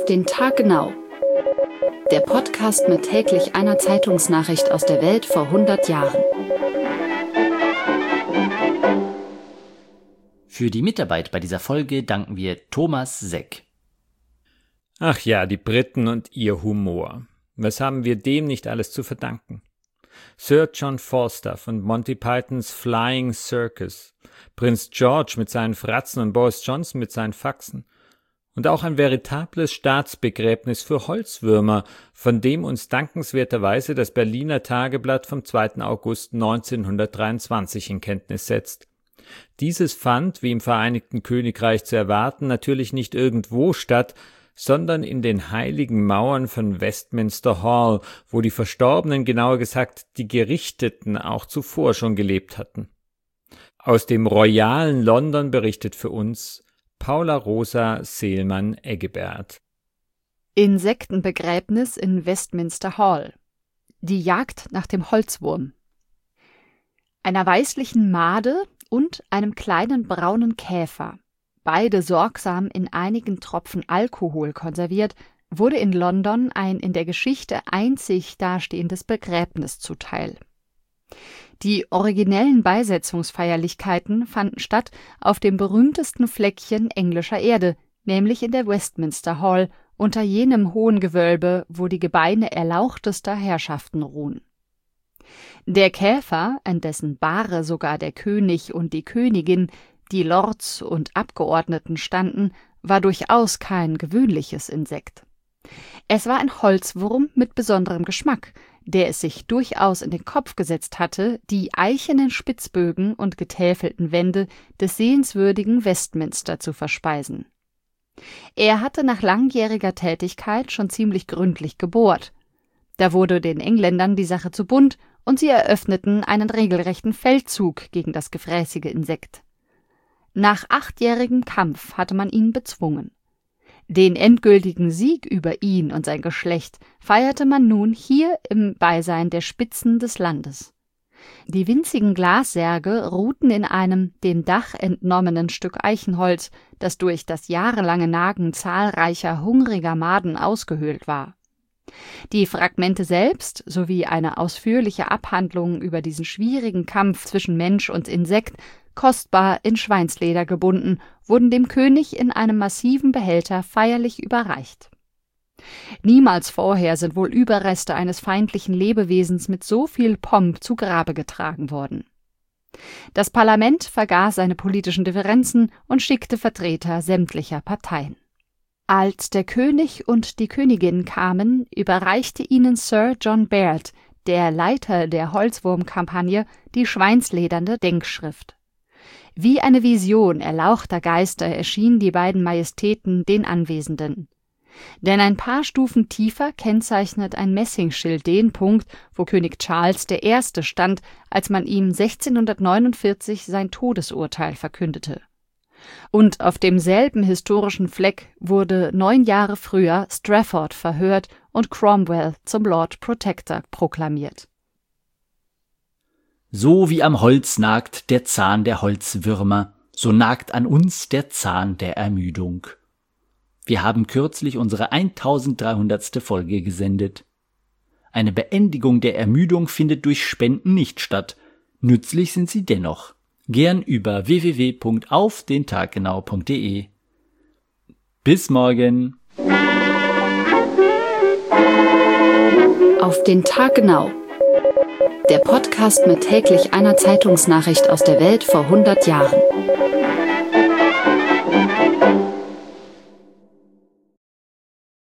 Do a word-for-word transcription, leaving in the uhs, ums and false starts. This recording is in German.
den Tag genau. Der Podcast mit täglich einer Zeitungsnachricht aus der Welt vor hundert Jahren. Für die Mitarbeit bei dieser Folge danken wir Thomas Seck. Ach ja, die Briten und ihr Humor. Was haben wir dem nicht alles zu verdanken? Sir John Falstaff und Monty Pythons Flying Circus, Prinz George mit seinen Fratzen und Boris Johnson mit seinen Faxen und auch ein veritables Staatsbegräbnis für Holzwürmer, von dem uns dankenswerterweise das Berliner Tageblatt vom zweiten August neunzehnhundertdreiundzwanzig in Kenntnis setzt. Dieses fand, wie im Vereinigten Königreich zu erwarten, natürlich nicht irgendwo statt, sondern in den heiligen Mauern von Westminster Hall, wo die Verstorbenen, genauer gesagt die Gerichteten, auch zuvor schon gelebt hatten. Aus dem royalen London berichtet für uns Paula Rosa Seelmann-Eggebert. Insektenbegräbnis in Westminster Hall. Die Jagd nach dem Holzwurm. Einer weißlichen Made und einem kleinen braunen Käfer, beide sorgsam in einigen Tropfen Alkohol konserviert, wurde in London ein in der Geschichte einzig dastehendes Begräbnis zuteil. Die originellen Beisetzungsfeierlichkeiten fanden statt auf dem berühmtesten Fleckchen englischer Erde, nämlich in der Westminster Hall, unter jenem hohen Gewölbe, wo die Gebeine erlauchtester Herrschaften ruhen. Der Käfer, an dessen Bahre sogar der König und die Königin, die Lords und Abgeordneten standen, war durchaus kein gewöhnliches Insekt. Es war ein Holzwurm mit besonderem Geschmack, der es sich durchaus in den Kopf gesetzt hatte, die eichenen Spitzbögen und getäfelten Wände des sehenswürdigen Westminster zu verspeisen. Er hatte nach langjähriger Tätigkeit schon ziemlich gründlich gebohrt. Da wurde den Engländern die Sache zu bunt und sie eröffneten einen regelrechten Feldzug gegen das gefräßige Insekt. Nach achtjährigem Kampf hatte man ihn bezwungen. Den endgültigen Sieg über ihn und sein Geschlecht feierte man nun hier im Beisein der Spitzen des Landes. Die winzigen Glassärge ruhten in einem dem Dach entnommenen Stück Eichenholz, das durch das jahrelange Nagen zahlreicher hungriger Maden ausgehöhlt war. Die Fragmente selbst sowie eine ausführliche Abhandlung über diesen schwierigen Kampf zwischen Mensch und Insekt, kostbar in Schweinsleder gebunden, wurden dem König in einem massiven Behälter feierlich überreicht. Niemals vorher sind wohl Überreste eines feindlichen Lebewesens mit so viel Pomp zu Grabe getragen worden. Das Parlament vergaß seine politischen Differenzen und schickte Vertreter sämtlicher Parteien. Als der König und die Königin kamen, überreichte ihnen Sir John Baird, der Leiter der Holzwurmkampagne, die schweinslederne Denkschrift. Wie eine Vision erlauchter Geister erschienen die beiden Majestäten den Anwesenden. Denn ein paar Stufen tiefer kennzeichnet ein Messingschild den Punkt, wo König Charles der Erste stand, als man ihm sechzehnhundertneunundvierzig sein Todesurteil verkündete. Und auf demselben historischen Fleck wurde neun Jahre früher Strafford verhört und Cromwell zum Lord Protector proklamiert. So wie am Holz nagt der Zahn der Holzwürmer, so nagt an uns der Zahn der Ermüdung. Wir haben kürzlich unsere eintausenddreihundertste Folge gesendet. Eine Beendigung der Ermüdung findet durch Spenden nicht statt. Nützlich sind sie dennoch. Gern über w w w punkt auf den tag genau punkt d e. Bis morgen. Auf den Tag genau. Der Podcast mit täglich einer Zeitungsnachricht aus der Welt vor hundert Jahren.